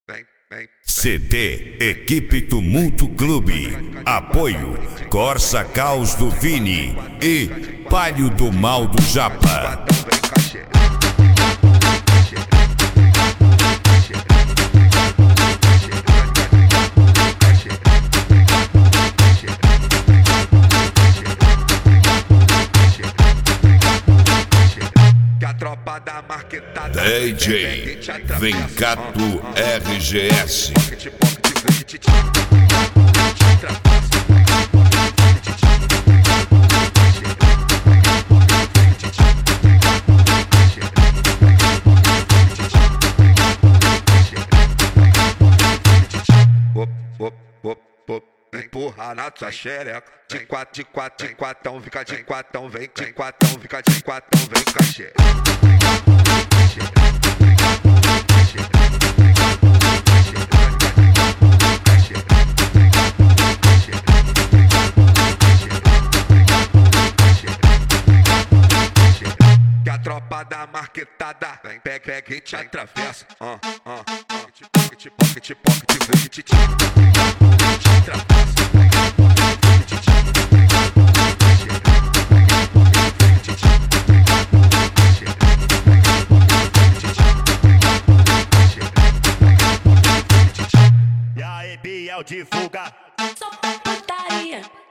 CD Equipe Tumulto Clube. Apoio Corsa Caos do Vini e Palio do Mal do Japa. DJ Vencato RGS. Empurra na tua xereca. De quatro, fica de quatão, vem de quatão, fica de quatão, vem com a xereca. Que a tropa da marquetada vem, pega e te atravessa. Pocket, te atravessa. E aí, Biel, divulga. Só putaria.